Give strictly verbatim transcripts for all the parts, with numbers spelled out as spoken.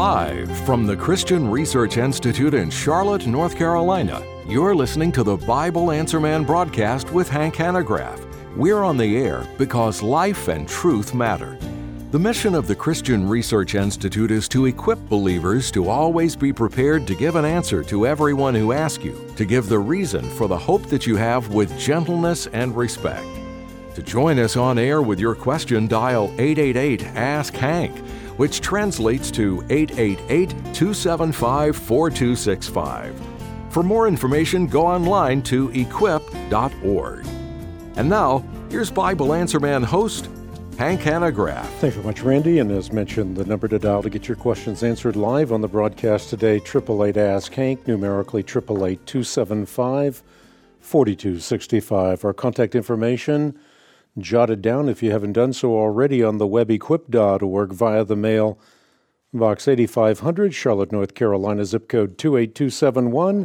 Live from the Christian Research Institute in Charlotte, North Carolina, you're listening to the Bible Answer Man broadcast with Hank Hanegraaff. We're on the air because life and truth matter. The mission of the Christian Research Institute is to equip believers to always be prepared to give an answer to everyone who asks you, to give the reason for the hope that you have with gentleness and respect. To join us on air with your question, dial eight eight eight, ask Hank, which translates to eight eight eight, two seven five, four two six five. For more information, go online to equip dot org. And now, here's Bible Answer Man host, Hank Hanegraaff. Thanks very much, Randy. And as mentioned, the number to dial to get your questions answered live on the broadcast today, eight eight eight, ask Hank, numerically eight eight eight, two seven five, four two six five. Our contact information, jot it down if you haven't done so already on the web, equip dot org, via the mail, Box eighty-five hundred, Charlotte, North Carolina, zip code two eight two seven one.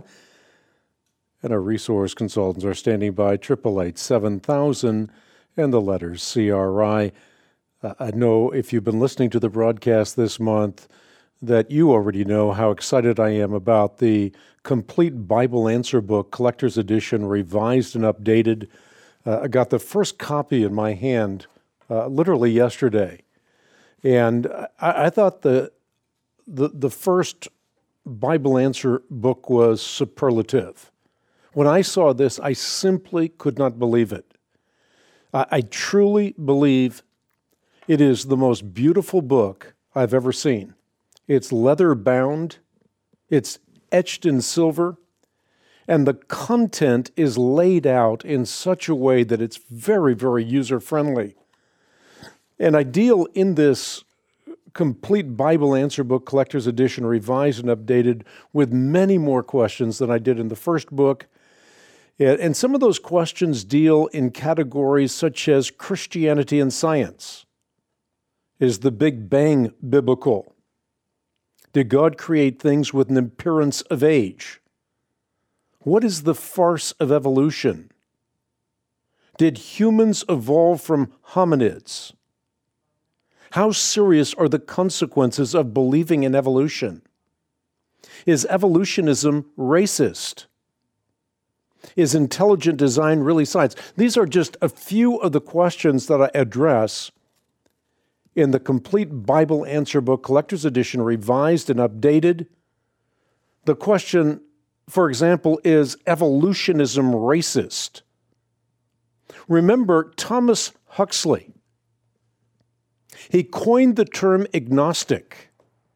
And our resource consultants are standing by, eight eight eight, seven thousand, and the letters C R I. Uh, I know if you've been listening to the broadcast this month that you already know how excited I am about the Complete Bible Answer Book, Collector's Edition, revised and updated. Uh, I got the first copy in my hand uh, literally yesterday, and I, I thought the, the the first Bible Answer book was superlative. When I saw this, I simply could not believe it. I, I truly believe it is the most beautiful book I've ever seen. It's leather bound, it's etched in silver, and the content is laid out in such a way that it's very, very user-friendly. And I deal in this Complete Bible Answer Book, Collector's Edition, revised and updated, with many more questions than I did in the first book. And some of those questions deal in categories such as Christianity and science. Is the Big Bang biblical? Did God create things with an appearance of age? What is the farce of evolution? Did humans evolve from hominids? How serious are the consequences of believing in evolution? Is evolutionism racist? Is intelligent design really science? These are just a few of the questions that I address in the Complete Bible Answer Book, Collector's Edition, revised and updated. The question, for example, is evolutionism racist? Remember Thomas Huxley. He coined the term agnostic.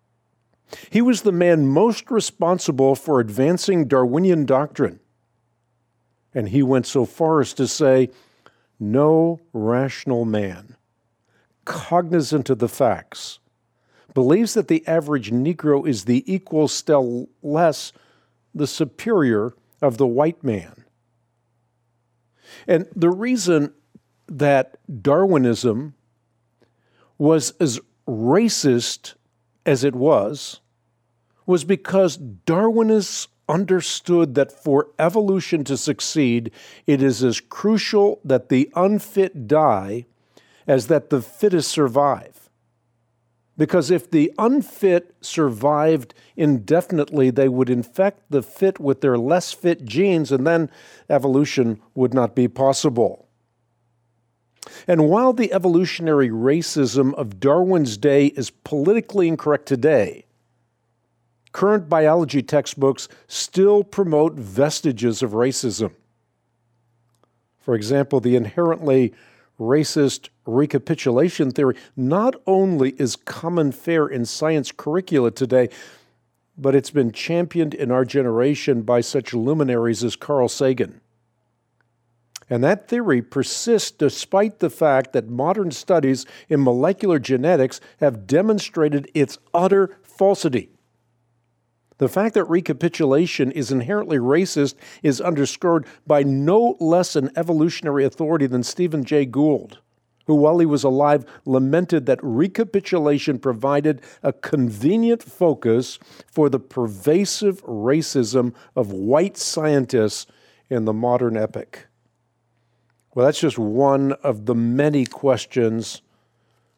He was the man most responsible for advancing Darwinian doctrine. And he went so far as to say, no rational man, cognizant of the facts, believes that the average Negro is the equal, still less the superior of the white man. And the reason that Darwinism was as racist as it was, was because Darwinists understood that for evolution to succeed, it is as crucial that the unfit die as that the fittest survive. Because if the unfit survived indefinitely, they would infect the fit with their less fit genes, and then evolution would not be possible. And while the evolutionary racism of Darwin's day is politically incorrect today, current biology textbooks still promote vestiges of racism. For example, the inherently racist recapitulation theory not only is common fare in science curricula today, but it's been championed in our generation by such luminaries as Carl Sagan. And that theory persists despite the fact that modern studies in molecular genetics have demonstrated its utter falsity. The fact that recapitulation is inherently racist is underscored by no less an evolutionary authority than Stephen Jay Gould, who, while he was alive, lamented that recapitulation provided a convenient focus for the pervasive racism of white scientists in the modern epoch. Well, that's just one of the many questions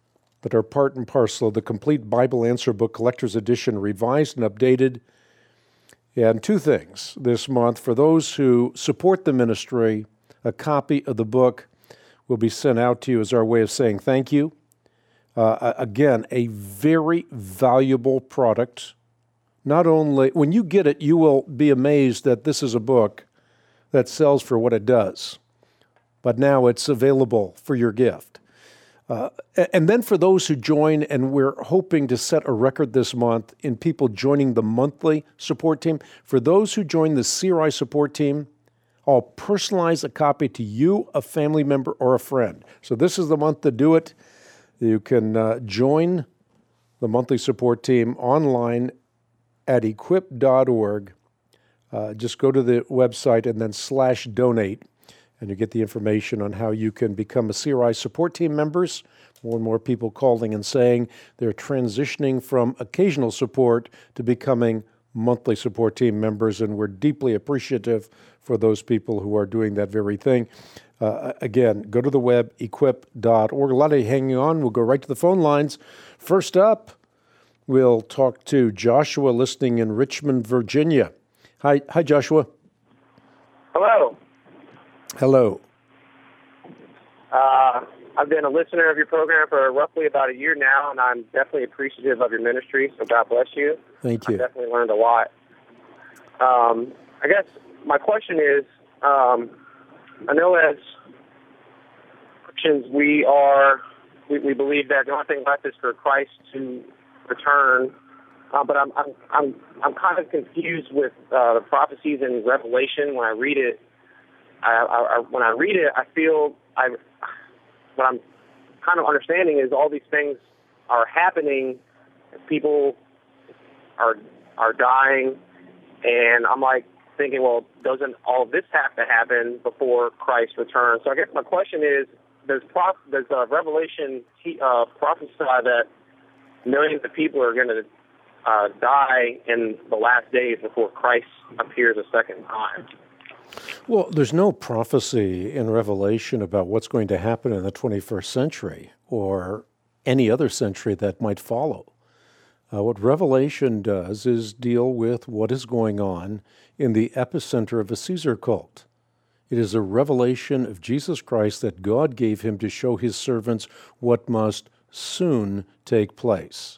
that are part and parcel of the Complete Bible Answer Book Collector's Edition, revised and updated. And two things this month. For those who support the ministry, a copy of the book will be sent out to you as our way of saying thank you. Uh, again, a very valuable product. Not only, when you get it, you will be amazed that this is a book that sells for what it does. But now it's available for your gift. Uh, and then for those who join, and we're hoping to set a record this month in people joining the monthly support team. For those who join the C R I support team, I'll personalize a copy to you, a family member, or a friend. So this is the month to do it. You can uh, join the monthly support team online at equip dot org. Uh, just go to the website and then slash donate, and you get the information on how you can become a C R I support team members. More and more people calling and saying they're transitioning from occasional support to becoming monthly support team members, and we're deeply appreciative for those people who are doing that very thing. Uh, again, go to the web, equip dot org. A lot of you hanging on. We'll go right to the phone lines. First up, we'll talk to Joshua listening in Richmond, Virginia. Hi, hi, Joshua. Hello. Hello. Uh, I've been a listener of your program for roughly about a year now, and I'm definitely appreciative of your ministry, so God bless you. Thank you. I definitely learned a lot. Um, I guess my question is, um, I know as Christians we are, we, we believe that the only thing left is for Christ to return, uh, but I'm, I'm, I'm, I'm kind of confused with uh, the prophecies in Revelation. When I read it, I, I, I, when I read it, I feel I, what I'm kind of understanding is all these things are happening. People are are dying, and I'm like thinking, well, doesn't all of this have to happen before Christ returns? So I guess my question is, does prof, does uh, Revelation uh, prophesy that millions of people are going to uh, die in the last days before Christ appears a second time? Well, there's no prophecy in Revelation about what's going to happen in the twenty-first century or any other century that might follow. Uh, what Revelation does is deal with what is going on in the epicenter of a Caesar cult. It is a revelation of Jesus Christ that God gave him to show his servants what must soon take place.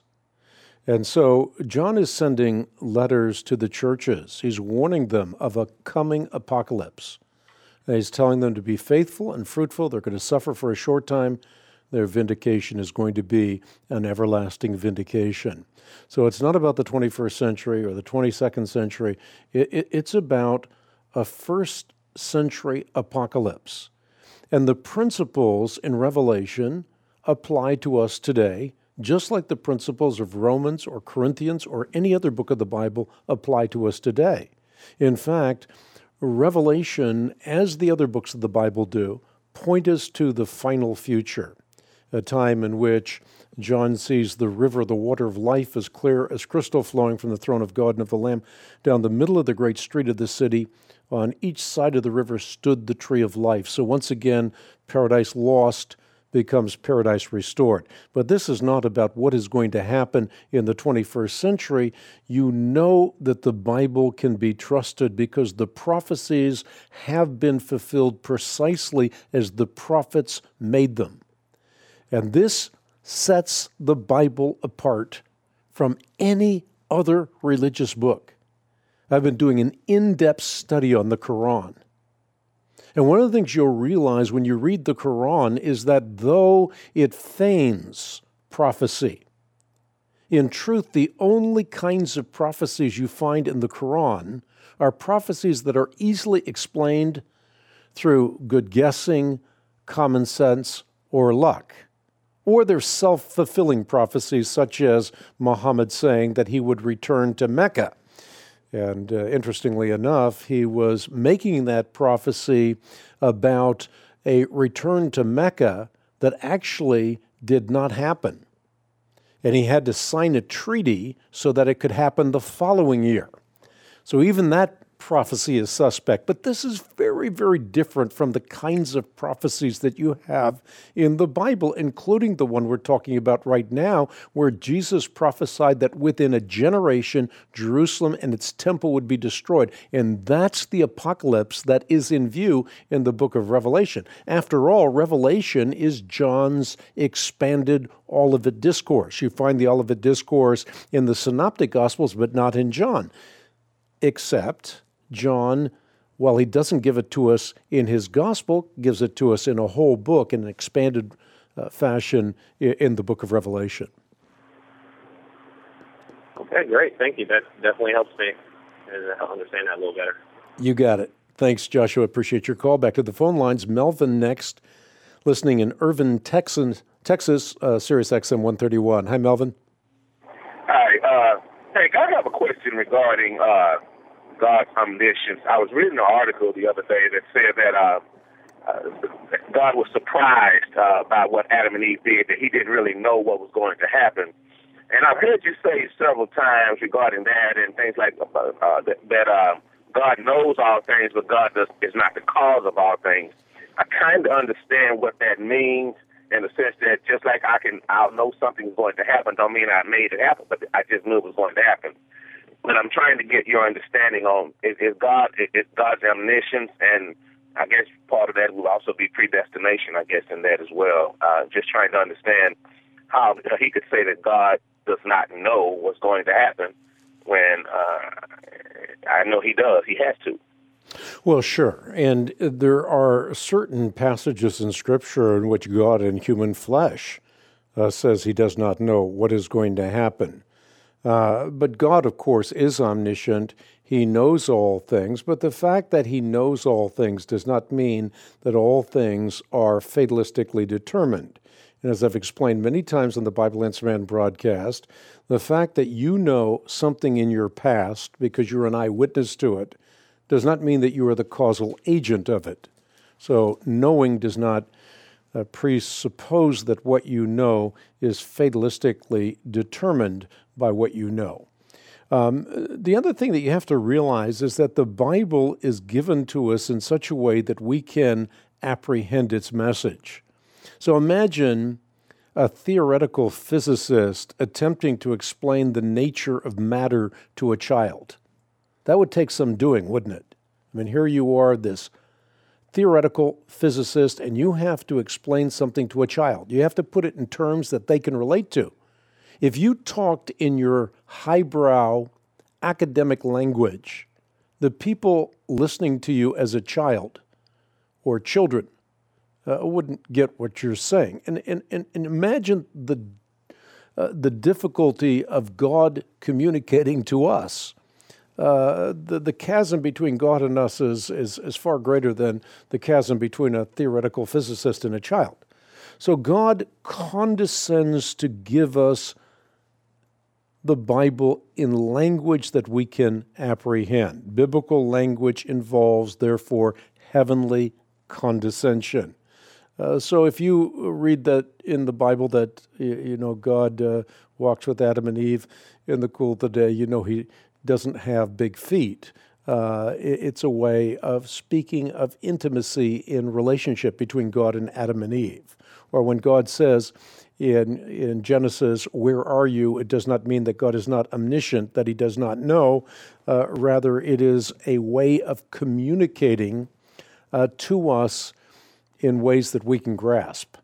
And so John is sending letters to the churches. He's warning them of a coming apocalypse. And he's telling them to be faithful and fruitful. They're going to suffer for a short time. Their vindication is going to be an everlasting vindication. So it's not about the twenty-first century or the twenty-second century. It, it, it's about a first century apocalypse. And the principles in Revelation apply to us today, just like the principles of Romans or Corinthians or any other book of the Bible apply to us today. In fact, Revelation, as the other books of the Bible do, point us to the final future, a time in which John sees the river, the water of life, as clear as crystal, flowing from the throne of God and of the Lamb down the middle of the great street of the city. On each side of the river stood the tree of life. So once again, paradise lost becomes paradise restored. But this is not about what is going to happen in the twenty-first century. You know that the Bible can be trusted because the prophecies have been fulfilled precisely as the prophets made them. And this sets the Bible apart from any other religious book. I've been doing an in-depth study on the Quran. And one of the things you'll realize when you read the Quran is that though it feigns prophecy, in truth, the only kinds of prophecies you find in the Quran are prophecies that are easily explained through good guessing, common sense, or luck. Or they're self-fulfilling prophecies, such as Muhammad saying that he would return to Mecca. And uh, interestingly enough, he was making that prophecy about a return to Mecca that actually did not happen. And he had to sign a treaty so that it could happen the following year. So even that prophecy is suspect. But this is very, very different from the kinds of prophecies that you have in the Bible, including the one we're talking about right now, where Jesus prophesied that within a generation, Jerusalem and its temple would be destroyed. And that's the apocalypse that is in view in the book of Revelation. After all, Revelation is John's expanded Olivet Discourse. You find the Olivet Discourse in the Synoptic Gospels, but not in John. Except John, while he doesn't give it to us in his gospel, gives it to us in a whole book in an expanded uh, fashion in the book of Revelation. Okay, great. Thank you. That definitely helps me and understand that a little better. You got it. Thanks, Joshua. Appreciate your call. Back to the phone lines. Melvin next, listening in Irving, Texas, Texas, uh, Sirius X M one thirty-one. Hi, Melvin. Hi. Uh, hey, I have a question regarding uh, God's omniscience. I was reading an article the other day that said that uh, uh, God was surprised uh, by what Adam and Eve did, that he didn't really know what was going to happen. And I've heard you say several times regarding that and things like uh, uh, that, that uh, God knows all things, but God does, is not the cause of all things. I kind of understand what that means in the sense that just like I can, I'll know something's going to happen, don't mean I made it happen, but I just knew it was going to happen. But I'm trying to get your understanding on is, is God, is God's omniscience, and I guess part of that will also be predestination, I guess, in that as well. Uh, just trying to understand how he could say that God does not know what's going to happen when uh, I know he does. He has to. Well, sure. And there are certain passages in Scripture in which God in human flesh uh, says he does not know what is going to happen. Uh, but God, of course, is omniscient. He knows all things. But the fact that he knows all things does not mean that all things are fatalistically determined. And as I've explained many times on the Bible Answer Man broadcast, the fact that you know something in your past because you're an eyewitness to it does not mean that you are the causal agent of it. So knowing does not uh, presuppose that what you know is fatalistically determined by what you know. Um, the other thing that you have to realize is that the Bible is given to us in such a way that we can apprehend its message. So imagine a theoretical physicist attempting to explain the nature of matter to a child. That would take some doing, wouldn't it? I mean, here you are, this theoretical physicist, and you have to explain something to a child. You have to put it in terms that they can relate to. If you talked in your highbrow academic language, the people listening to you as a child or children uh, wouldn't get what you're saying. And, and, and, and imagine the, uh, the difficulty of God communicating to us. Uh, the, the chasm between God and us is, is, is far greater than the chasm between a theoretical physicist and a child. So God condescends to give us the Bible in language that we can apprehend. Biblical language involves, therefore, heavenly condescension. Uh, so if you read that in the Bible that, you know, God uh, walks with Adam and Eve in the cool of the day, you know he doesn't have big feet. Uh, it's a way of speaking of intimacy in relationship between God and Adam and Eve. Or when God says in, in Genesis, "Where are you?" it does not mean that God is not omniscient, that he does not know. Uh, rather, it is a way of communicating uh, to us in ways that we can grasp.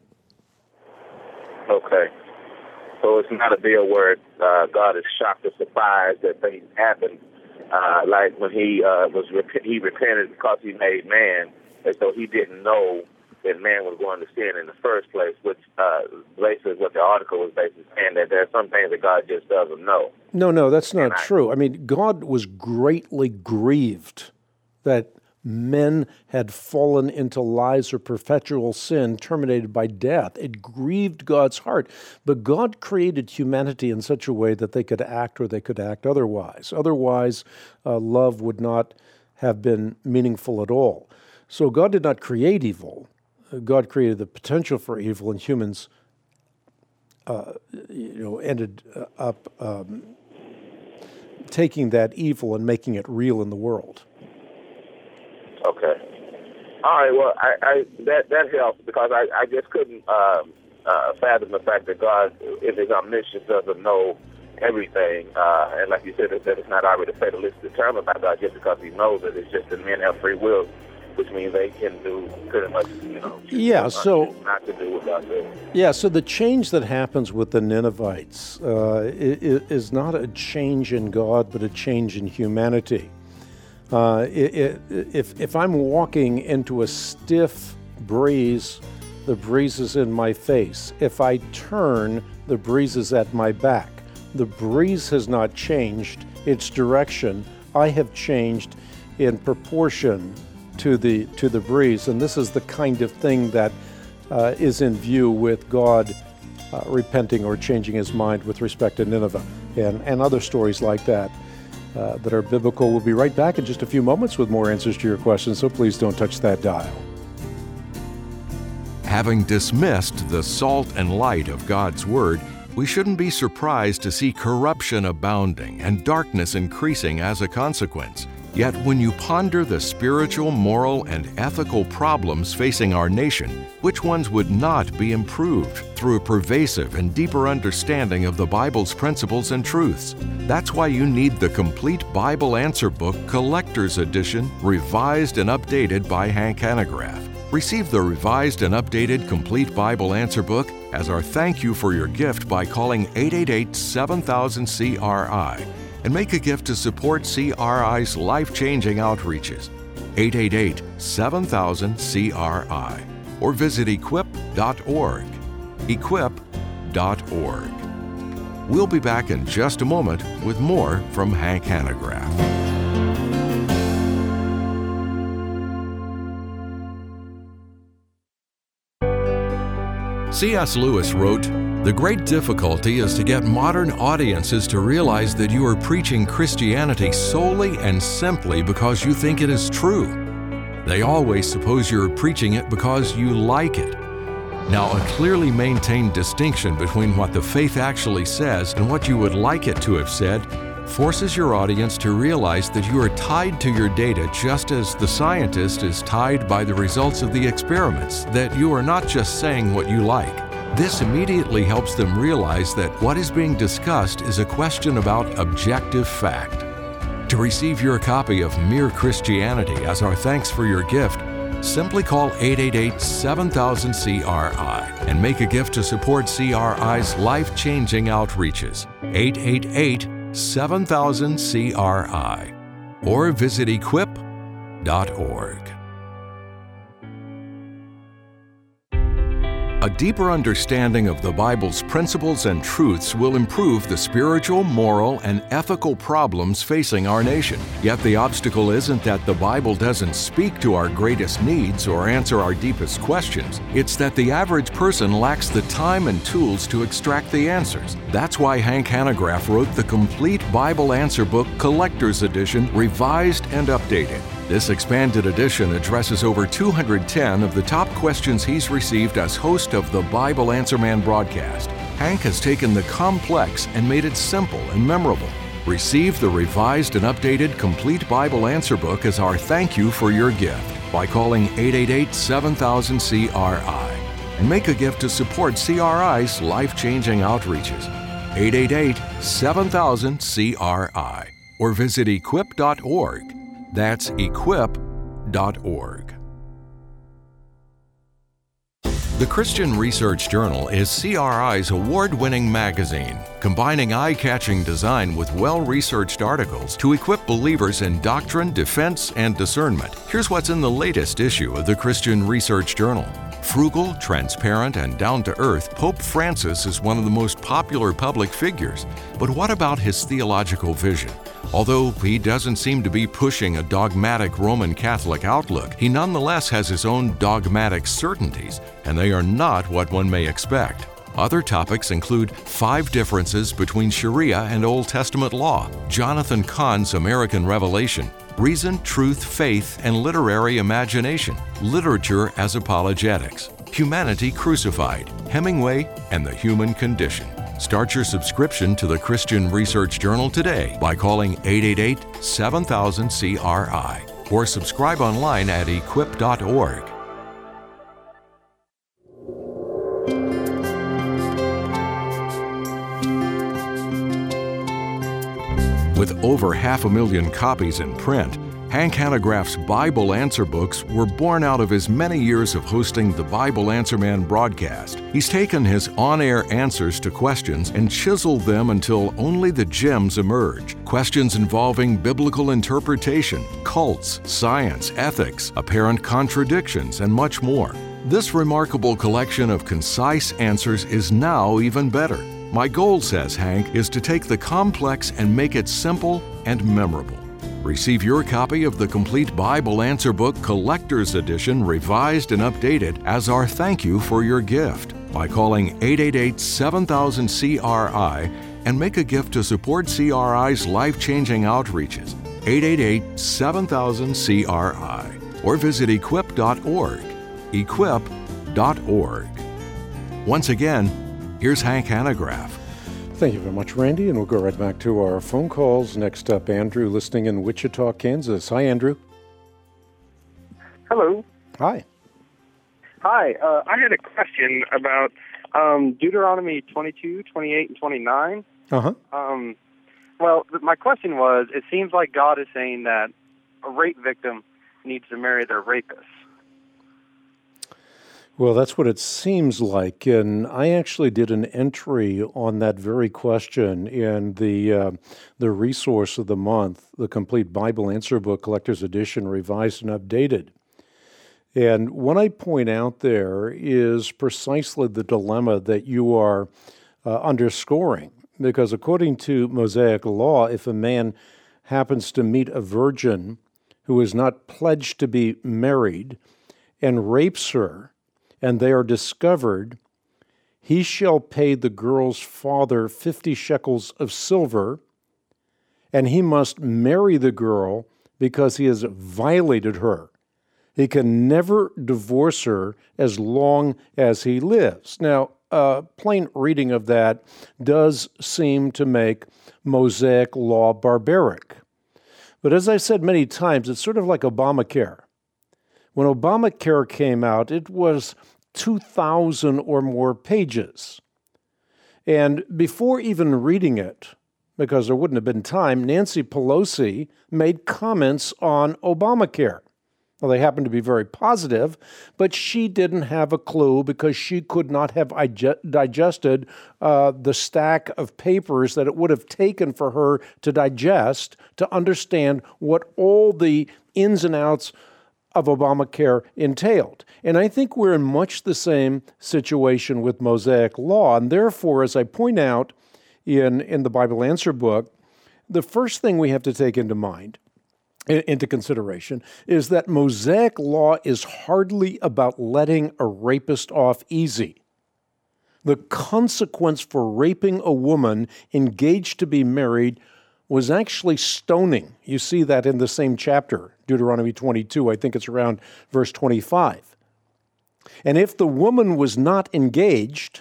Okay. So it's not a deal where uh, God is shocked or surprised that things happen, uh, like when he uh, was rep- he repented because he made man, and so he didn't know that man was going to sin in the first place, which uh, basically what the article was basically saying, that there are some things that God just doesn't know. No, no, that's not and true. I, I mean, God was greatly grieved that men had fallen into lies or perpetual sin terminated by death. It grieved God's heart. But God created humanity in such a way that they could act or they could act otherwise. Otherwise, uh, love would not have been meaningful at all. So God did not create evil. God created the potential for evil, and humans uh, you know, ended up um, taking that evil and making it real in the world. Okay. All right. Well, I, I that that helps because I, I just couldn't um, uh, fathom the fact that God, in His omniscience, doesn't know everything. Uh, and like you said, that it's not already fatalistic determined by God just because He knows it. It's just that men have free will, which means they can do pretty much, you know, yeah, so not to do what God says. Yeah, so the change that happens with the Ninevites uh, is not a change in God, but a change in humanity. Uh, it, it, if if I'm walking into a stiff breeze, the breeze is in my face. If I turn, the breeze is at my back. The breeze has not changed its direction. I have changed in proportion to the to the breeze, and this is the kind of thing that uh, is in view with God uh, repenting or changing His mind with respect to Nineveh, and, and other stories like that uh, that are biblical. We'll be right back in just a few moments with more answers to your questions, so please don't touch that dial. Having dismissed the salt and light of God's Word, we shouldn't be surprised to see corruption abounding and darkness increasing as a consequence. Yet when you ponder the spiritual, moral, and ethical problems facing our nation, which ones would not be improved through a pervasive and deeper understanding of the Bible's principles and truths? That's why you need the Complete Bible Answer Book Collector's Edition, revised and updated by Hank Hanegraaff. Receive the revised and updated Complete Bible Answer Book as our thank you for your gift by calling eight eight eight, seven thousand, C R I. And make a gift to support C R I's life-changing outreaches. eight eight eight, seven thousand, C R I. Or visit equip dot org. equip dot org. We'll be back in just a moment with more from Hank Hanegraaff. C S Lewis wrote, "The great difficulty is to get modern audiences to realize that you are preaching Christianity solely and simply because you think it is true. They always suppose you're preaching it because you like it. Now, a clearly maintained distinction between what the faith actually says and what you would like it to have said forces your audience to realize that you are tied to your data just as the scientist is tied by the results of the experiments, that you are not just saying what you like. This immediately helps them realize that what is being discussed is a question about objective fact. To receive your copy of Mere Christianity as our thanks for your gift, simply call eight eight eight, seven thousand, C R I and make a gift to support C R I's life-changing outreaches. eight eight eight, seven thousand, C R I. Or visit equip dot org. A deeper understanding of the Bible's principles and truths will improve the spiritual, moral, and ethical problems facing our nation. Yet the obstacle isn't that the Bible doesn't speak to our greatest needs or answer our deepest questions. It's that the average person lacks the time and tools to extract the answers. That's why Hank Hanegraaff wrote the Complete Bible Answer Book Collector's Edition, revised and updated. This expanded edition addresses over two hundred ten of the top questions he's received as host of the Bible Answer Man broadcast. Hank has taken the complex and made it simple and memorable. Receive the revised and updated Complete Bible Answer Book as our thank you for your gift by calling eight eight eight, seven thousand, C R I and make a gift to support C R I's life-changing outreaches. eight eight eight, seven thousand, C R I or visit equip dot org. That's equip dot org. The Christian Research Journal is C R I's award-winning magazine, combining eye-catching design with well-researched articles to equip believers in doctrine, defense, and discernment. Here's what's in the latest issue of the Christian Research Journal. Frugal, transparent, and down-to-earth, Pope Francis is one of the most popular public figures. But what about his theological vision? Although he doesn't seem to be pushing a dogmatic Roman Catholic outlook, he nonetheless has his own dogmatic certainties, and they are not what one may expect. Other topics include five differences between Sharia and Old Testament law, Jonathan Cahn's American Revelation, reason, truth, faith, and literary imagination, literature as apologetics, humanity crucified, Hemingway, and the human condition. Start your subscription to the Christian Research Journal today by calling eight eight eight, seven thousand, C R I or subscribe online at equip dot org. With over half a million copies in print, Hank Hanegraaff's Bible Answer books were born out of his many years of hosting the Bible Answer Man broadcast. He's taken his on-air answers to questions and chiseled them until only the gems emerge. Questions involving biblical interpretation, cults, science, ethics, apparent contradictions, and much more. This remarkable collection of concise answers is now even better. My goal, says Hank, is to take the complex and make it simple and memorable. Receive your copy of the complete Bible Answer Book Collector's Edition, revised and updated, as our thank you for your gift by calling eight eight eight, seven thousand, C R I and make a gift to support C R I's life-changing outreaches. eight eight eight, seven thousand, C R I or visit equip dot org. equip dot org. Once again, here's Hank Hanegraaff. Thank you very much, Randy, and we'll go right back to our phone calls. Next up, Andrew, listening in Wichita, Kansas. Hi, Andrew. Hello. Hi. Hi. Uh, I had a question about um, Deuteronomy twenty-two, twenty-eight, and twenty-nine. Uh-huh. Um, well, th- my question was, it seems like God is saying that a rape victim needs to marry their rapist. Well, that's what it seems like, and I actually did an entry on that very question in the uh, the resource of the month, the Complete Bible Answer Book Collector's Edition, revised and updated. And what I point out there is precisely the dilemma that you are uh, underscoring, because according to Mosaic law, if a man happens to meet a virgin who is not pledged to be married and rapes her, and they are discovered, he shall pay the girl's father fifty shekels of silver, and he must marry the girl because he has violated her. He can never divorce her as long as he lives. Now, a plain reading of that does seem to make Mosaic law barbaric. But as I said many times, it's sort of like Obamacare. When Obamacare came out, it was two thousand or more pages. And before even reading it, because there wouldn't have been time, Nancy Pelosi made comments on Obamacare. Well, they happened to be very positive, but she didn't have a clue because she could not have digested uh, the stack of papers that it would have taken for her to digest to understand what all the ins and outs of Obamacare entailed. And I think we're in much the same situation with Mosaic law. And therefore, as I point out in, in the Bible Answer book, the first thing we have to take into mind, into consideration, is that Mosaic law is hardly about letting a rapist off easy. The consequence for raping a woman engaged to be married was actually stoning. You see that in the same chapter, Deuteronomy twenty-two, I think it's around verse twenty-five. And if the woman was not engaged,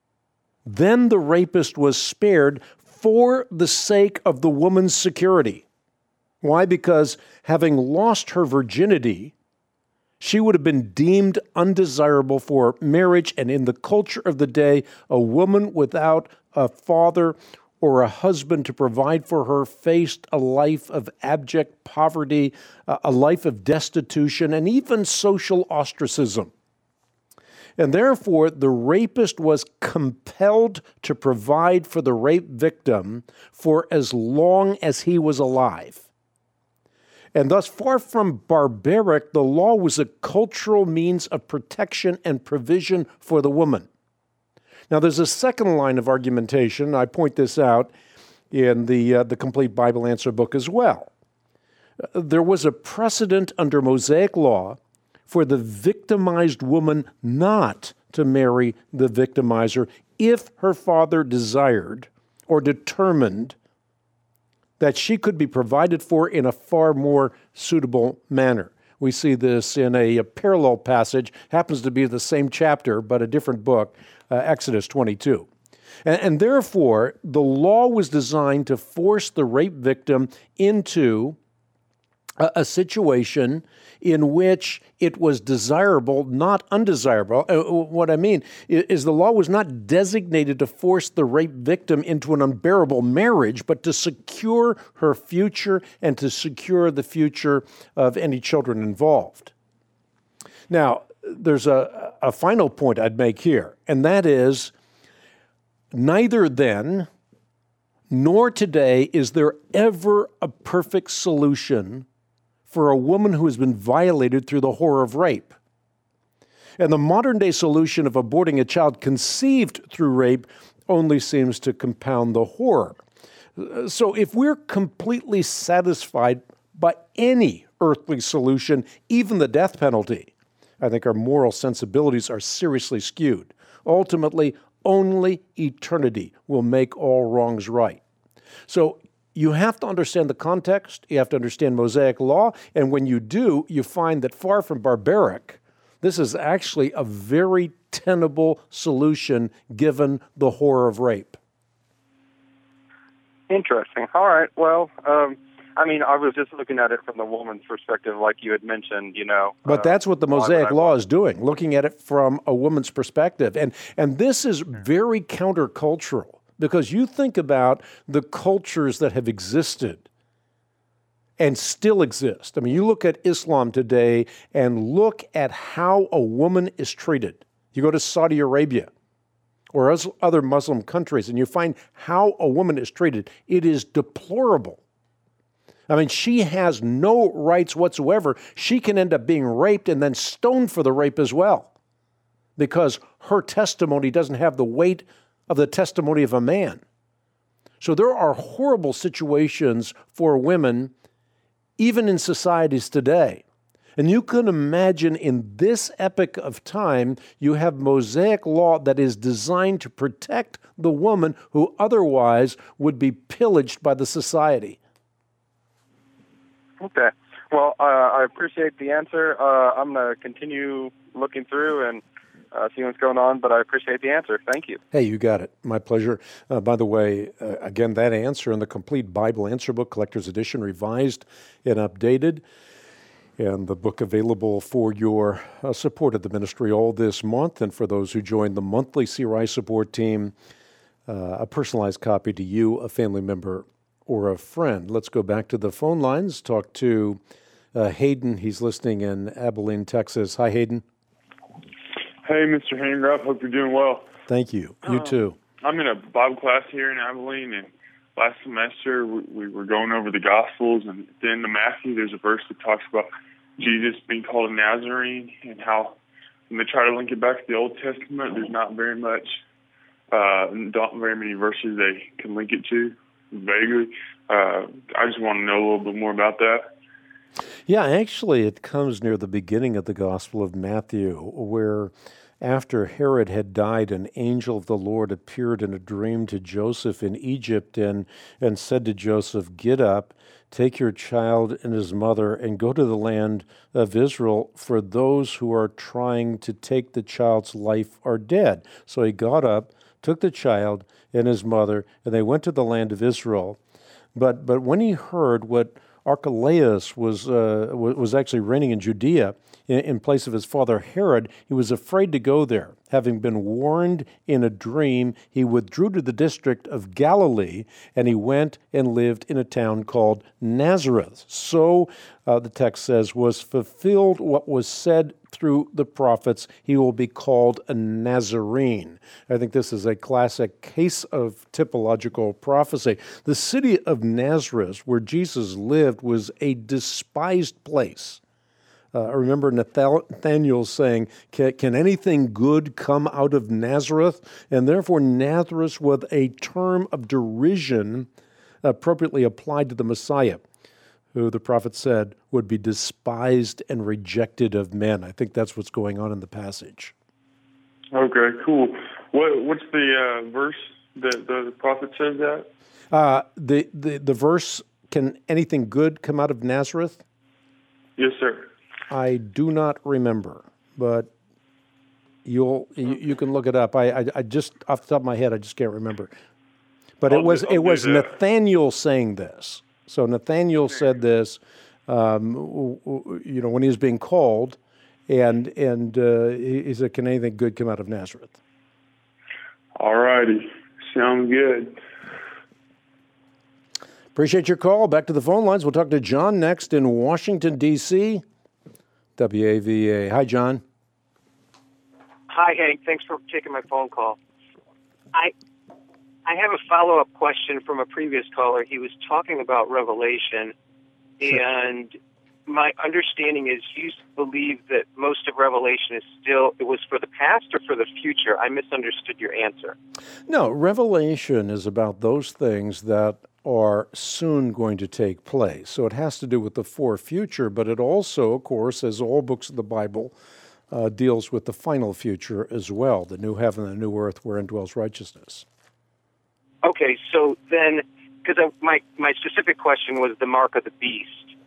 then the rapist was spared for the sake of the woman's security. Why? Because having lost her virginity, she would have been deemed undesirable for marriage, and in the culture of the day, a woman without a father or a husband to provide for her faced a life of abject poverty, a life of destitution, and even social ostracism. And therefore, the rapist was compelled to provide for the rape victim for as long as he was alive. And thus, far from barbaric, the law was a cultural means of protection and provision for the woman. Now, there's a second line of argumentation. I point this out in the, uh, the Complete Bible Answer book as well. There was a precedent under Mosaic law for the victimized woman not to marry the victimizer if her father desired or determined that she could be provided for in a far more suitable manner. We see this in a, a parallel passage, happens to be the same chapter, but a different book, uh, Exodus twenty-two. And, and therefore, the law was designed to force the rape victim into a, a situation in which it was desirable, not undesirable. Uh, what I mean is, is the law was not designated to force the rape victim into an unbearable marriage, but to secure her future and to secure the future of any children involved. Now, there's a, a final point I'd make here, and that is neither then nor today is there ever a perfect solution for a woman who has been violated through the horror of rape. And the modern-day solution of aborting a child conceived through rape only seems to compound the horror. So if we're completely satisfied by any earthly solution, even the death penalty, I think our moral sensibilities are seriously skewed. Ultimately, only eternity will make all wrongs right. So you have to understand the context, you have to understand Mosaic law, and when you do, you find that far from barbaric, this is actually a very tenable solution given the horror of rape. Interesting. All right. Well, um, I mean, I was just looking at it from the woman's perspective, like you had mentioned, you know. But uh, that's what the Mosaic law is doing, looking at it from a woman's perspective. And, and this is very countercultural. Because you think about the cultures that have existed and still exist. I mean, you look at Islam today and look at how a woman is treated. You go to Saudi Arabia or other Muslim countries and you find how a woman is treated. It is deplorable. I mean, she has no rights whatsoever. She can end up being raped and then stoned for the rape as well because her testimony doesn't have the weight of the testimony of a man. So there are horrible situations for women, even in societies today. And you can imagine in this epoch of time, you have Mosaic law that is designed to protect the woman who otherwise would be pillaged by the society. Okay. Well, uh, I appreciate the answer. Uh, I'm going to continue looking through and Uh, see what's going on, but I appreciate the answer. Thank you. Hey, you got it. My pleasure. Uh, by the way, uh, again, that answer in the Complete Bible Answer Book, Collector's Edition, revised and updated, and the book available for your uh, support of the ministry all this month, and for those who join the monthly C R I support team, uh, a personalized copy to you, a family member, or a friend. Let's go back to the phone lines, talk to uh, Hayden. He's listening in Abilene, Texas. Hi, Hayden. Hey, Mister Handgraf, hope you're doing well. Thank you. You um, too. I'm in a Bible class here in Abilene, and last semester we, we were going over the Gospels, and at the end of Matthew, there's a verse that talks about Jesus being called a Nazarene, and how when they try to link it back to the Old Testament, there's not very much, uh, not very many verses they can link it to, vaguely. Uh, I just want to know a little bit more about that. Yeah, actually, it comes near the beginning of the Gospel of Matthew, where after Herod had died, an angel of the Lord appeared in a dream to Joseph in Egypt and, and said to Joseph, "Get up, take your child and his mother, and go to the land of Israel, for those who are trying to take the child's life are dead." So he got up, took the child and his mother, and they went to the land of Israel. But but when he heard what Archelaus was uh, was actually reigning in Judea in, in place of his father Herod, he was afraid to go there. Having been warned in a dream, he withdrew to the district of Galilee, and he went and lived in a town called Nazareth. So, uh, the text says, was fulfilled what was said through the prophets, he will be called a Nazarene. I think this is a classic case of typological prophecy. The city of Nazareth, where Jesus lived, was a despised place. Uh, I remember Nathanael saying, can, can anything good come out of Nazareth? And therefore Nazareth was a term of derision appropriately applied to the Messiah, who the prophet said would be despised and rejected of men. I think that's what's going on in the passage. Okay, cool. What What's the uh, verse that the prophet says that? Uh, the, the, the verse, can anything good come out of Nazareth? Yes, sir. I do not remember, but You'll you, you can look it up. I, I I just off the top of my head, I just can't remember. But I'll it was do- I'll it do was that. Nathaniel saying this. So Nathaniel said this, um, w- w- you know, when he was being called, and and uh, he, he said, "Can anything good come out of Nazareth?" All righty. Sounds good. Appreciate your call. Back to the phone lines. We'll talk to John next in Washington, D C W A V A. Hi, John. Hi, Hank. Thanks for taking my phone call. I I have a follow-up question from a previous caller. He was talking about Revelation, Sure. and my understanding is you believe that most of Revelation is still, it was for the past or for the future? I misunderstood your answer. No, Revelation is about those things that are soon going to take place. So it has to do with the for future, but it also, of course, as all books of the Bible, uh, deals with the final future as well, the new heaven and the new earth wherein dwells righteousness. Okay, so then, because my, my specific question was the mark of the beast,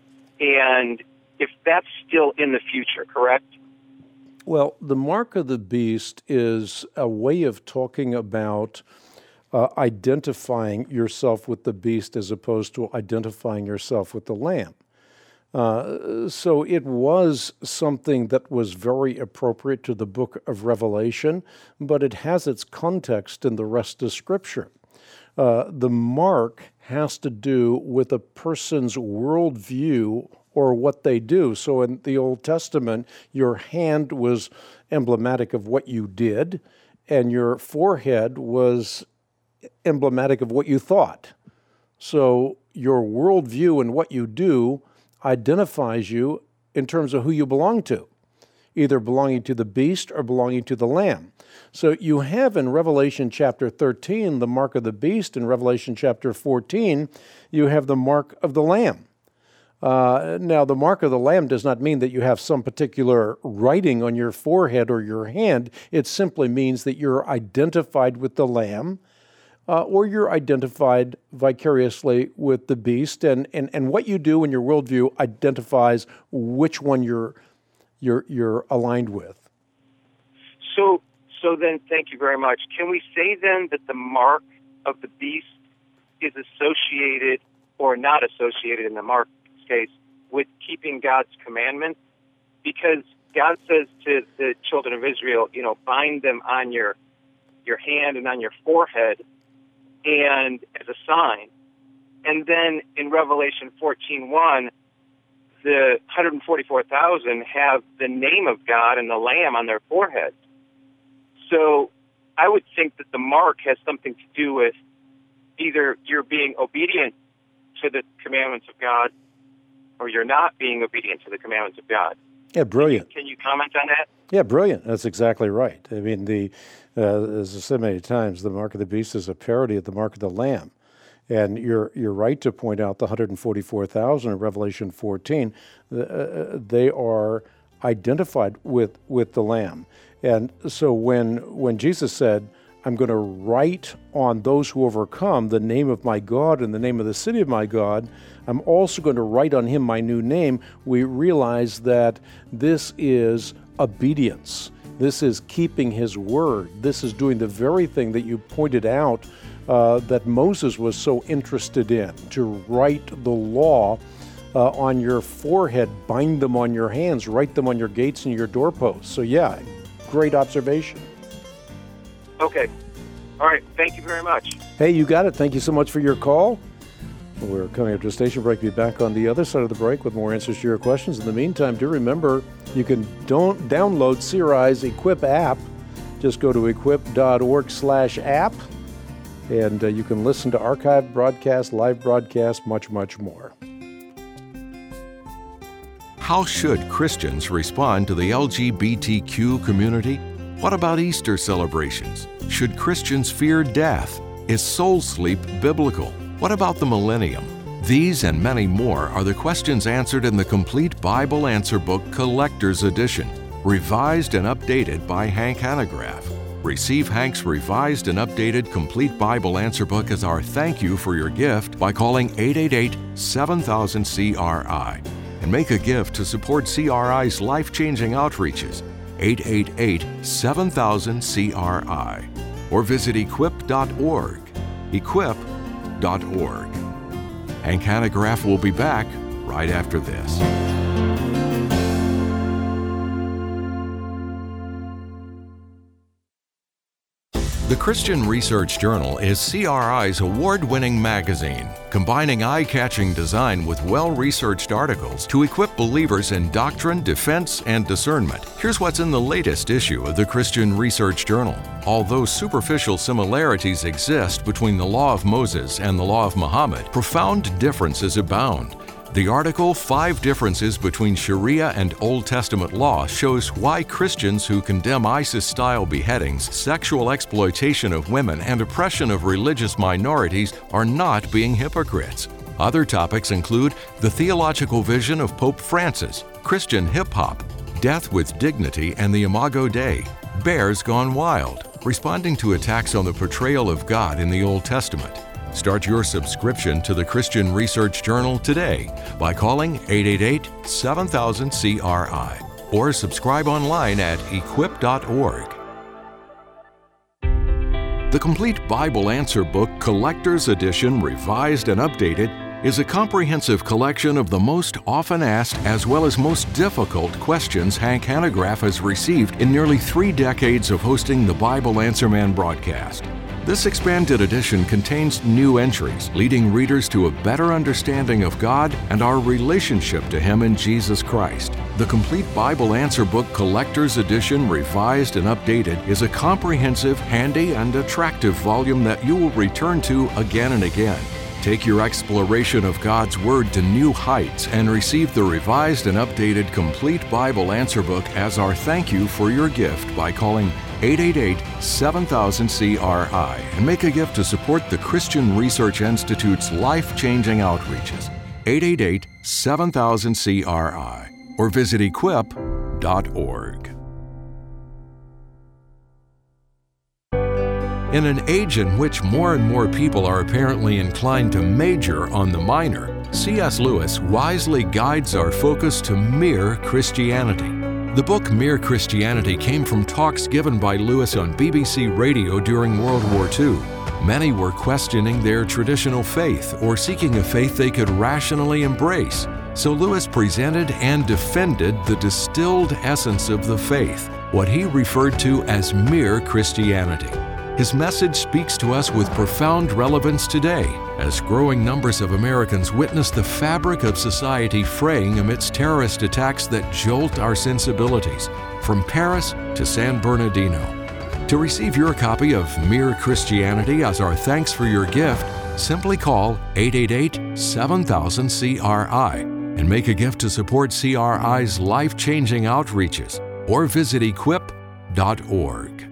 and if that's still in the future, correct? Well, the mark of the beast is a way of talking about uh, identifying yourself with the beast as opposed to identifying yourself with the lamb. Uh, so it was something that was very appropriate to the book of Revelation, but it has its context in the rest of Scripture. Uh, the mark has to do with a person's worldview or what they do. So in the Old Testament, your hand was emblematic of what you did, and your forehead was emblematic of what you thought. So your worldview and what you do identifies you in terms of who you belong to, either belonging to the beast or belonging to the lamb. So you have in Revelation chapter thirteen the mark of the beast. In Revelation chapter fourteen, you have the mark of the lamb. Uh, now, the mark of the lamb does not mean that you have some particular writing on your forehead or your hand. It simply means that you're identified with the lamb, uh, or you're identified vicariously with the beast. And, and, and what you do in your worldview identifies which one you're you're you're aligned with. So, so then, thank you very much. Can we say then that the mark of the beast is associated, or not associated in the mark's case, with keeping God's commandments? Because God says to the children of Israel, you know, bind them on your your hand and on your forehead, and as a sign. And then in Revelation fourteen one, the one hundred forty-four thousand have the name of God and the Lamb on their foreheads. So I would think that the mark has something to do with either you're being obedient to the commandments of God or you're not being obedient to the commandments of God. Yeah, brilliant. Can you comment on that? Yeah, brilliant. That's exactly right. I mean, the uh, as I said many times, the mark of the beast is a parody of the mark of the lamb. And you're you're right to point out the one hundred forty-four thousand in Revelation fourteen. Uh, they are identified with with the Lamb. And so when when Jesus said, "I'm going to write on those who overcome the name of my God and the name of the city of my God, I'm also going to write on him my new name," we realize that this is obedience. This is keeping his word. This is doing the very thing that you pointed out uh, that Moses was so interested in, to write the law uh, on your forehead, bind them on your hands, write them on your gates and your doorposts. So yeah, great observation. Okay. All right. Thank you very much. Hey, you got it. Thank you so much for your call. We're coming up to a station break. Be back on the other side of the break with more answers to your questions. In the meantime, do remember you can don't download C R I's Equip app. Just go to equip dot org slash app, and uh, you can listen to archived broadcasts, live broadcasts, much, much more. How should Christians respond to the L G B T Q community? What about Easter celebrations? Should Christians fear death? Is soul sleep biblical? What about the millennium? These and many more are the questions answered in the Complete Bible Answer Book Collector's Edition, revised and updated by Hank Hanegraaff. Receive Hank's revised and updated Complete Bible Answer Book as our thank you for your gift by calling eight eight eight, seven thousand, C R I and make a gift to support C R I's life-changing outreaches. eight eight eight, seven thousand, C R I or visit equip dot org. equip dot org. Hank Hanegraaff will be back right after this. The Christian Research Journal is C R I's award-winning magazine, combining eye-catching design with well-researched articles to equip believers in doctrine, defense, and discernment. Here's what's in the latest issue of the Christian Research Journal. Although superficial similarities exist between the Law of Moses and the Law of Muhammad, profound differences abound. The article, Five Differences Between Sharia and Old Testament Law, shows why Christians who condemn ISIS-style beheadings, sexual exploitation of women, and oppression of religious minorities are not being hypocrites. Other topics include the theological vision of Pope Francis, Christian hip-hop, death with dignity and the Imago Dei, bears gone wild, responding to attacks on the portrayal of God in the Old Testament. Start your subscription to the Christian Research Journal today by calling eight eight eight, seven thousand, C R I or subscribe online at equip dot org. The Complete Bible Answer Book Collector's Edition, revised and updated, is a comprehensive collection of the most often asked as well as most difficult questions Hank Hanegraaff has received in nearly three decades of hosting the Bible Answer Man broadcast. This expanded edition contains new entries, leading readers to a better understanding of God and our relationship to Him in Jesus Christ. The Complete Bible Answer Book Collector's Edition, revised and updated, is a comprehensive, handy, and attractive volume that you will return to again and again. Take your exploration of God's Word to new heights and receive the revised and updated Complete Bible Answer Book as our thank you for your gift by calling eight eight eight, seven thousand, C R I and make a gift to support the Christian Research Institute's life-changing outreaches. eight eight eight, seven thousand, C R I or visit equip dot org. In an age in which more and more people are apparently inclined to major on the minor, C S Lewis wisely guides our focus to mere Christianity. The book Mere Christianity came from talks given by Lewis on B B C Radio during World War Two. Many were questioning their traditional faith or seeking a faith they could rationally embrace. So Lewis presented and defended the distilled essence of the faith, what he referred to as mere Christianity. His message speaks to us with profound relevance today, as growing numbers of Americans witness the fabric of society fraying amidst terrorist attacks that jolt our sensibilities, from Paris to San Bernardino. To receive your copy of Mere Christianity as our thanks for your gift, simply call eight eight eight, seven thousand, C R I and make a gift to support C R I's life-changing outreaches, or visit equip dot org.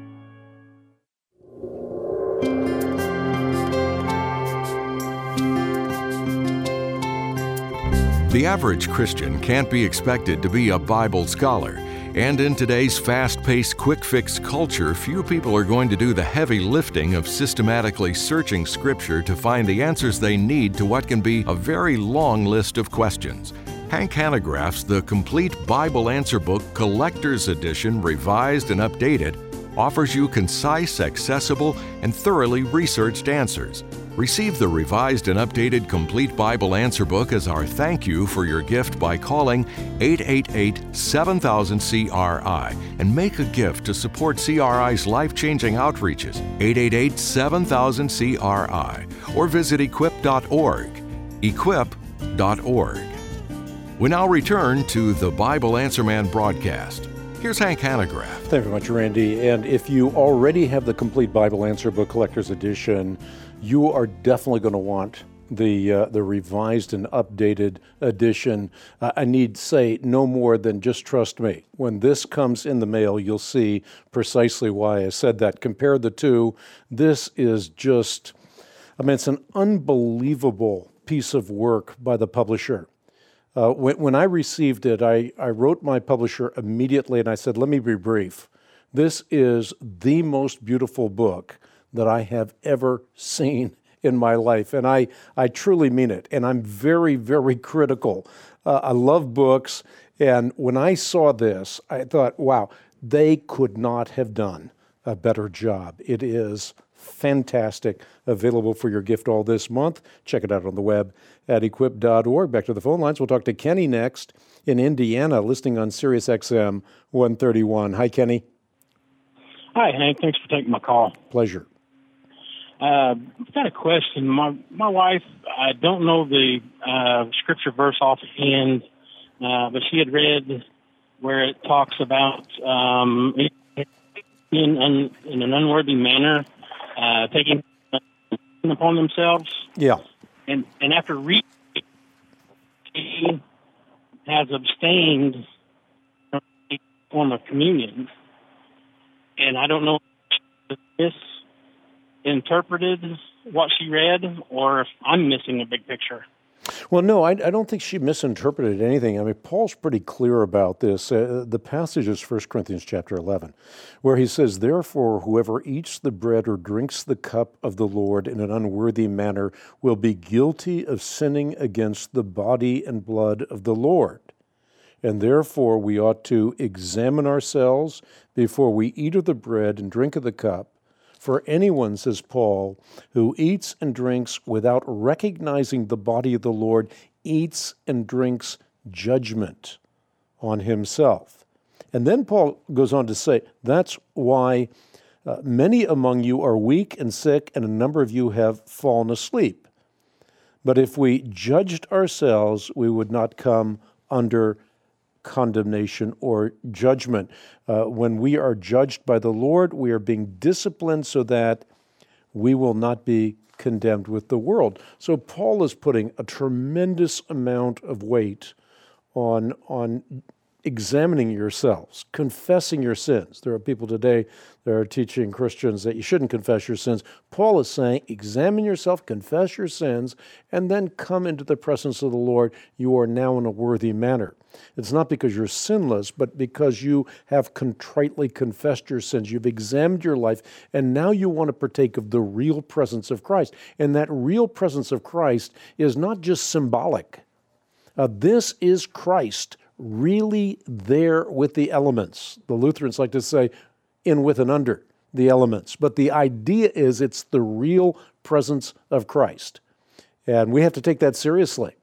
The average Christian can't be expected to be a Bible scholar, and in today's fast-paced, quick-fix culture, few people are going to do the heavy lifting of systematically searching Scripture to find the answers they need to what can be a very long list of questions. Hank Hanegraaff's The Complete Bible Answer Book Collector's Edition, revised and updated, offers you concise, accessible, and thoroughly researched answers. Receive the revised and updated Complete Bible Answer Book as our thank you for your gift by calling eight eight eight, seven thousand, C R I and make a gift to support C R I's life-changing outreaches, eight eight eight, seven thousand, C R I or visit equip dot org. equip dot org. We now return to the Bible Answer Man broadcast. Here's Hank Hanegraaff. Thank you very much, Randy. And if you already have the Complete Bible Answer Book Collector's Edition, you are definitely going to want the uh, the revised and updated edition. Uh, I need say no more than just trust me. When this comes in the mail, you'll see precisely why I said that. Compare the two. This is just, I mean, it's an unbelievable piece of work by the publisher. Uh, when, when I received it, I, I wrote my publisher immediately and I said, let me be brief. This is the most beautiful book that I have ever seen in my life. And I, I truly mean it. And I'm very, very critical. Uh, I love books. And when I saw this, I thought, wow, They could not have done a better job. It is fantastic. Available for your gift all this month. Check it out on the web at equip dot org. Back to the phone lines. We'll talk to Kenny next in Indiana, listening on Sirius X M one thirty-one. Hi, Kenny. Hi, Hank. Thanks for taking my call. Pleasure. Uh, I've got a question. My my wife, I don't know the uh, scripture verse offhand, uh, but she had read where it talks about um, in, un, in an unworthy manner uh, taking upon themselves. Yeah. And and after reading, she has abstained from a form of communion. And I don't know if this interpreted what she read or if I'm missing a big picture. Well, no, I, I don't think she misinterpreted anything. I mean, Paul's pretty clear about this. Uh, the passage is First Corinthians chapter eleven, where he says, "Therefore, whoever eats the bread or drinks the cup of the Lord in an unworthy manner will be guilty of sinning against the body and blood of the Lord. And therefore, we ought to examine ourselves before we eat of the bread and drink of the cup. For anyone," says Paul, "who eats and drinks without recognizing the body of the Lord eats and drinks judgment on himself." And then Paul goes on to say, that's why uh, many among you are weak and sick, and a number of you have fallen asleep. But if we judged ourselves, we would not come under condemnation or judgment. Uh, when we are judged by the Lord, we are being disciplined so that we will not be condemned with the world. So Paul is putting a tremendous amount of weight on, on examining yourselves, confessing your sins. There are people today that are teaching Christians that you shouldn't confess your sins. Paul is saying, examine yourself, confess your sins, and then come into the presence of the Lord. You are now in a worthy manner. It's not because you're sinless, but because you have contritely confessed your sins. You've examined your life, and now you want to partake of the real presence of Christ. And that real presence of Christ is not just symbolic. Uh, this is Christ really there with the elements. The Lutherans like to say, in with and under the elements. But the idea is it's the real presence of Christ. And we have to take that seriously.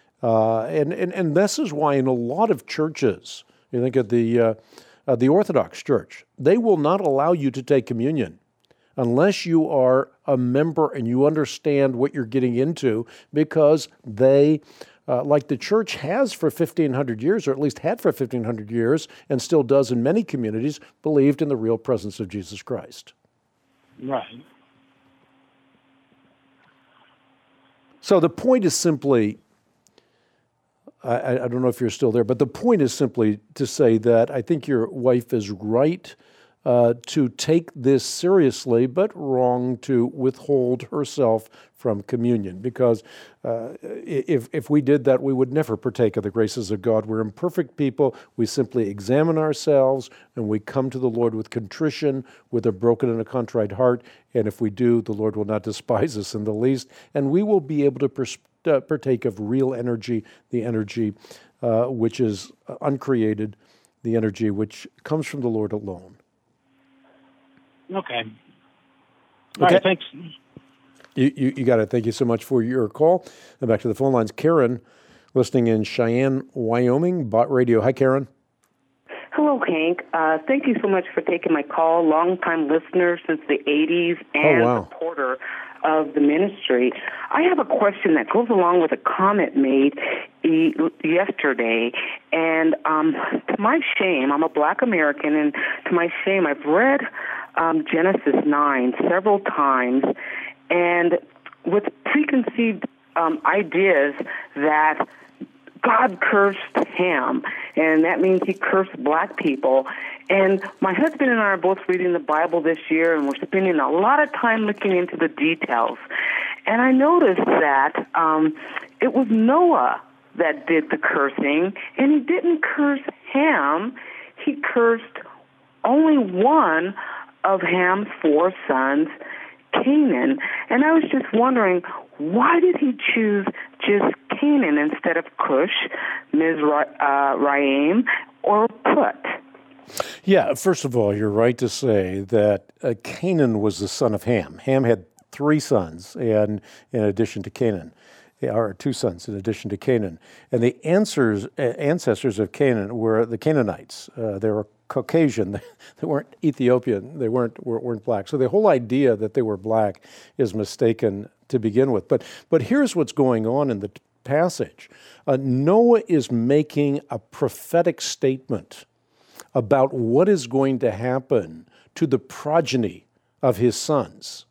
Uh, and, and, and this is why in a lot of churches, you think of the, uh, uh, the Orthodox Church, they will not allow you to take communion unless you are a member and you understand what you're getting into, because they, uh, like the church has for fifteen hundred years, or at least had for fifteen hundred years, and still does in many communities, believed in the real presence of Jesus Christ. Right. So the point is simply, I, I don't know if you're still there, but the point is simply to say that I think your wife is right uh, to take this seriously, but wrong to withhold herself from communion. Because uh, if if we did that, we would never partake of the graces of God. We're imperfect people. We simply examine ourselves, and we come to the Lord with contrition, with a broken and a contrite heart. And if we do, the Lord will not despise us in the least, and we will be able to pers- uh, partake of real energy, the energy uh, which is uncreated, the energy which comes from the Lord alone. Okay. All Okay. right, thanks. You, you, you got it. Thank you so much for your call. And back to the phone lines. Karen, listening in Cheyenne, Wyoming, Bot Radio. Hi, Karen. Hello, Hank. Uh, thank you so much for taking my call. Long-time listener since the eighties and oh, wow. supporter of the ministry. I have a question that goes along with a comment made e- yesterday. And um, to my shame, I'm a black American, and to my shame, I've read um, Genesis nine several times, and with preconceived um, ideas that God cursed Ham, and that means he cursed black people. And my husband and I are both reading the Bible this year, and we're spending a lot of time looking into the details. And I noticed that um, it was Noah that did the cursing, and he didn't curse Ham. He cursed only one of Ham's four sons, Canaan. And I was just wondering, why did he choose just Canaan instead of Cush, Mizraim, or Put? Yeah, first of all, you're right to say that uh, Canaan was the son of Ham. Ham had three sons, and in addition to Canaan, or two sons in addition to Canaan. And the answers, uh, ancestors of Canaan were the Canaanites. Uh, they were Caucasian. They weren't Ethiopian. They weren't weren't black. So the whole idea that they were black is mistaken to begin with. But but here's what's going on in the passage. Uh, Noah is making a prophetic statement about what is going to happen to the progeny of his sons.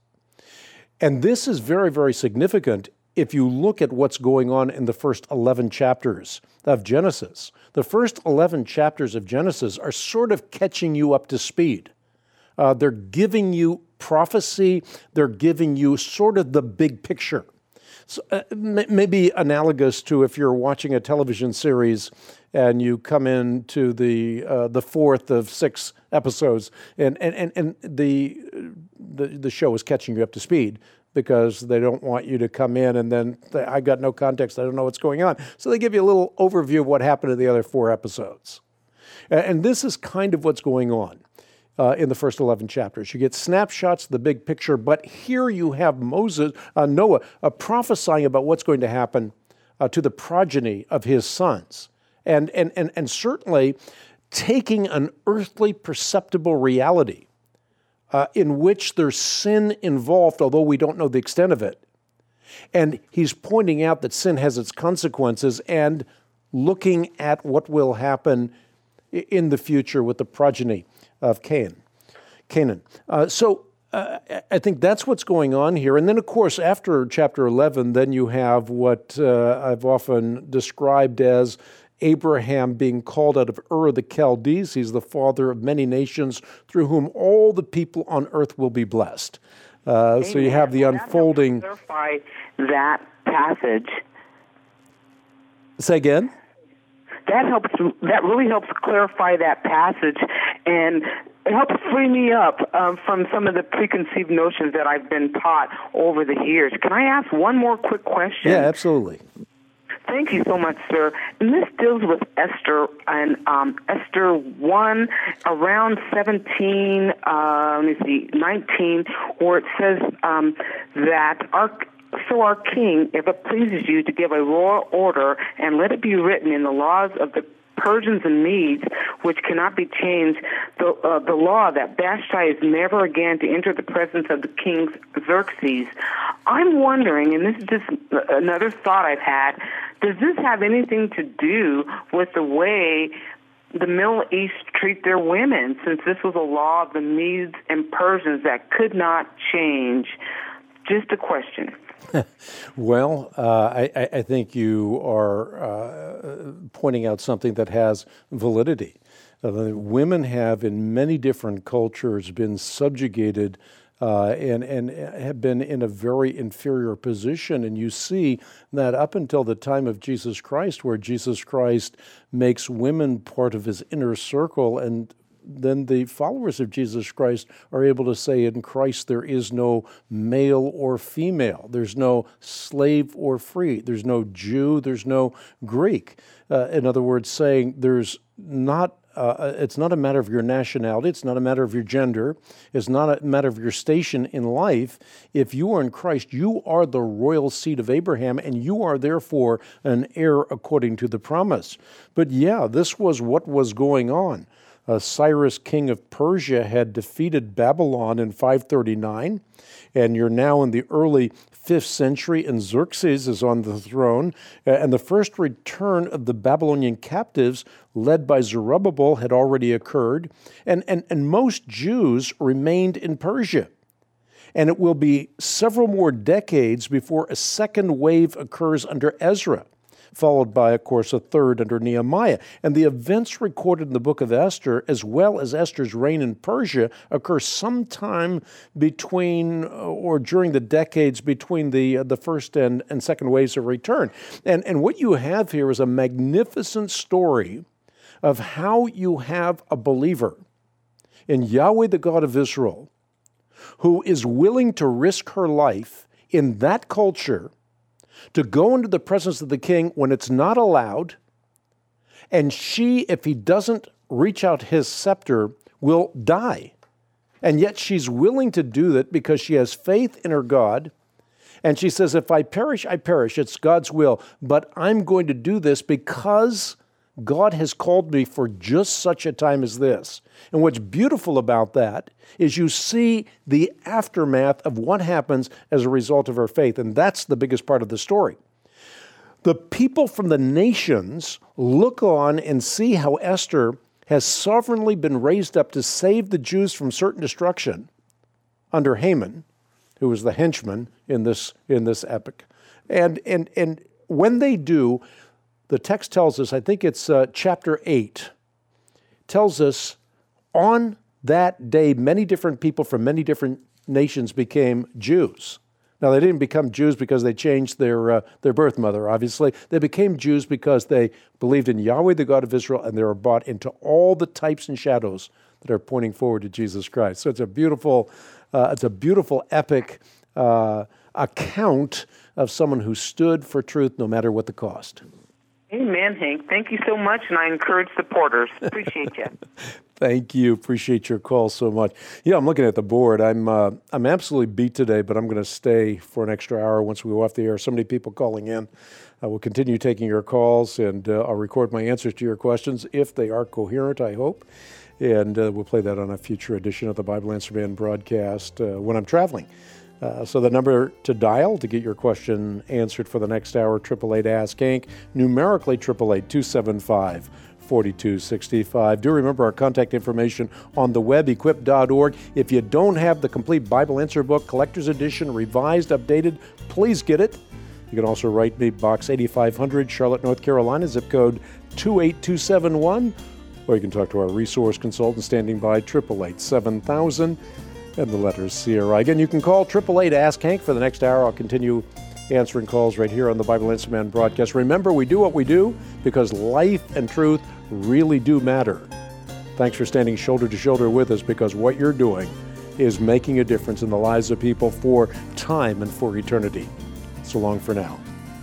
And this is very, very significant if you look at what's going on in the first eleven chapters of Genesis. The first eleven chapters of Genesis are sort of catching you up to speed. Uh, they're giving you prophecy. They're giving you sort of the big picture. So, uh, m- maybe analogous to if you're watching a television series and you come into the uh, the fourth of six episodes, and and and, and the, the the show is catching you up to speed, because they don't want you to come in and then say, I got no context, I don't know what's going on. So they give you a little overview of what happened in the other four episodes. And this is kind of what's going on uh, in the first eleven chapters. You get snapshots of the big picture, but here you have Moses, uh, Noah, uh, prophesying about what's going to happen uh, to the progeny of his sons. And, and, and, and certainly taking an earthly perceptible reality Uh, in which there's sin involved, although we don't know the extent of it. And he's pointing out that sin has its consequences and looking at what will happen in the future with the progeny of Cain, Canaan. Uh, so uh, I think that's what's going on here. And then, of course, after chapter eleven, then you have what uh, I've often described as Abraham being called out of Ur of the Chaldees. He's the father of many nations through whom all the people on earth will be blessed. Uh, so you have the well, unfolding. That helps clarify that passage. Say again? That helps. That really helps clarify that passage, and it helps free me up um, from some of the preconceived notions that I've been taught over the years. Can I ask one more quick question? Yeah, absolutely. Thank you so much, sir. And this deals with Esther and um, Esther one, around seventeen, uh, let me see, nineteen, where it says um, that our so our king, if it pleases you, to give a royal order, and let it be written in the laws of the Persians and Medes, which cannot be changed, the uh, the law that Vashti is never again to enter the presence of the king Xerxes. I'm wondering, and this is just another thought I've had, does this have anything to do with the way the Middle East treat their women, since this was a law of the Medes and Persians that could not change? Just a question. Well, uh, I, I think you are uh, pointing out something that has validity. Uh, women have, in many different cultures, been subjugated uh, and, and have been in a very inferior position. And you see that up until the time of Jesus Christ, where Jesus Christ makes women part of his inner circle, and then the followers of Jesus Christ are able to say, in Christ there is no male or female. There's no slave or free. There's no Jew. There's no Greek. Uh, in other words, saying there's not, uh, it's not a matter of your nationality. It's not a matter of your gender. It's not a matter of your station in life. If you are in Christ, you are the royal seed of Abraham, and you are therefore an heir according to the promise. But yeah, this was what was going on. Uh, Cyrus, king of Persia, had defeated Babylon in five thirty-nine, and you're now in the early fifth century, and Xerxes is on the throne, uh, and the first return of the Babylonian captives, led by Zerubbabel, had already occurred, and, and, and most Jews remained in Persia. And it will be several more decades before a second wave occurs under Ezra, followed by, of course, a third under Nehemiah. And the events recorded in the book of Esther, as well as Esther's reign in Persia, occur sometime between or during the decades between the uh, the first and, and second waves of return. And, and what you have here is a magnificent story of how you have a believer in Yahweh, the God of Israel, who is willing to risk her life in that culture to go into the presence of the king when it's not allowed, And she, if he doesn't reach out his scepter, will die. And yet she's willing to do that because she has faith in her God. And she says, if I perish, I perish. It's God's will. But I'm going to do this because God has called me for just such a time as this. And what's beautiful about that is you see the aftermath of what happens as a result of her faith. And that's the biggest part of the story. The people from the nations look on and see how Esther has sovereignly been raised up to save the Jews from certain destruction under Haman, who was the henchman in this in this epic. And and and when they do, the text tells us, I think it's uh, chapter eight, tells us on that day, many different people from many different nations became Jews. Now, they didn't become Jews because they changed their uh, their birth mother, obviously. They became Jews because they believed in Yahweh, the God of Israel, and they were brought into all the types and shadows that are pointing forward to Jesus Christ. So it's a beautiful, uh, it's a beautiful epic uh, account of someone who stood for truth no matter what the cost. Amen, Hank. Thank you so much, and I encourage supporters. Appreciate you. Thank you. Appreciate your call so much. Yeah, I'm looking at the board. I'm uh, I'm absolutely beat today, but I'm going to stay for an extra hour once we go off the air. So many people calling in. I will continue taking your calls, and uh, I'll record my answers to your questions if they are coherent, I hope. And uh, we'll play that on a future edition of the Bible Answer Man broadcast uh, when I'm traveling. Uh, so the number to dial to get your question answered for the next hour, eight eight eight, ask Hank, numerically eight eight eight, two seven five, four two six five. Do remember our contact information on the web, equip dot org. If you don't have the complete Bible Answer Book, Collector's Edition, revised, updated, please get it. You can also write me, Box eighty-five hundred, Charlotte, North Carolina, zip code two eight two seven one, or you can talk to our resource consultant standing by, eight eight eight, seven thousand. And the letters C R I. Again, you can call eight eight eight, ask Hank for the next hour. I'll continue answering calls right here on the Bible Answer Man broadcast. Remember, we do what we do because life and truth really do matter. Thanks for standing shoulder to shoulder with us, because what you're doing is making a difference in the lives of people for time and for eternity. So long for now.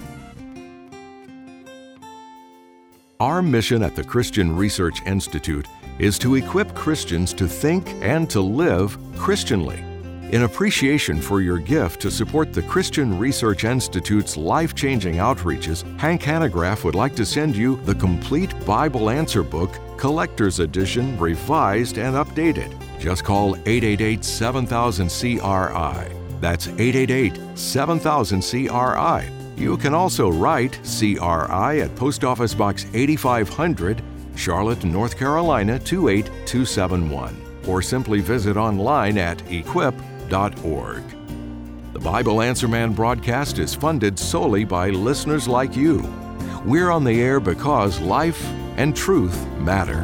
Our mission at the Christian Research Institute is to equip Christians to think and to live Christianly. In appreciation for your gift to support the Christian Research Institute's life-changing outreaches, Hank Hanegraaff would like to send you the complete Bible Answer Book, Collector's Edition, revised and updated. Just call eight eight eight, seven thousand, C R I. That's eight eight eight, seven thousand, C R I. You can also write C R I at Post Office Box eighty-five hundred, Charlotte, North Carolina, two eight two seven one, or simply visit online at equip dot org. The Bible Answer Man broadcast is funded solely by listeners like you. We're on the air because life and truth matter.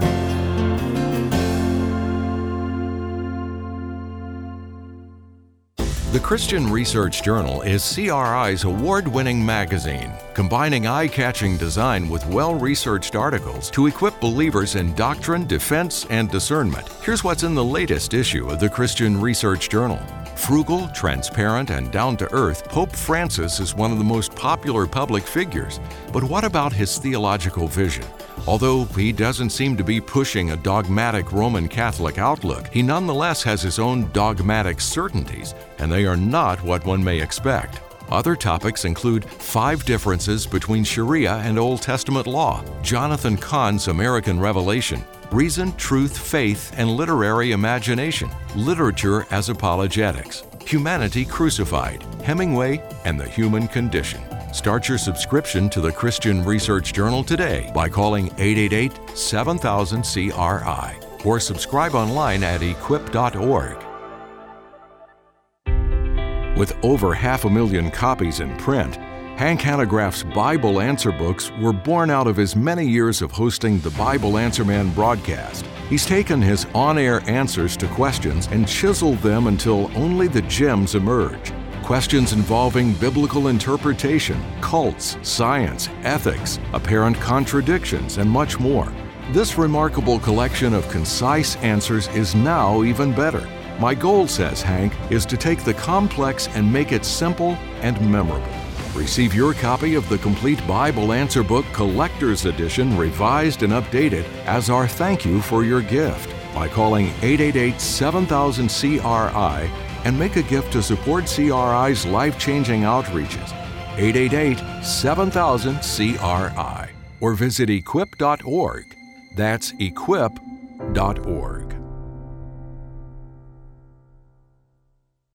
The Christian Research Journal is C R I's award-winning magazine, combining eye-catching design with well-researched articles to equip believers in doctrine, defense, and discernment. Here's what's in the latest issue of the Christian Research Journal. Frugal, transparent, and down-to-earth, Pope Francis is one of the most popular public figures. But what about his theological vision? Although he doesn't seem to be pushing a dogmatic Roman Catholic outlook, he nonetheless has his own dogmatic certainties, and they are not what one may expect. Other topics include five differences between Sharia and Old Testament law, Jonathan Cahn's American Revelation, reason, truth, faith, and literary imagination, literature as apologetics, humanity crucified, Hemingway, and the human condition. Start your subscription to the Christian Research Journal today by calling eight eight eight, seven thousand, C R I or subscribe online at equip dot org. With over half a million copies in print, Hank Hanegraaff's Bible Answer Books were born out of his many years of hosting the Bible Answer Man broadcast. He's taken his on-air answers to questions and chiseled them until only the gems emerge. Questions involving biblical interpretation, cults, science, ethics, apparent contradictions, and much more. This remarkable collection of concise answers is now even better. My goal, says Hank, is to take the complex and make it simple and memorable. Receive your copy of the complete Bible Answer Book Collector's Edition, revised and updated, as our thank you for your gift by calling eight eight eight, seven thousand, C R I and make a gift to support C R I's life-changing outreaches. eight eight eight, seven thousand, C R I or visit equip dot org. That's equip dot org.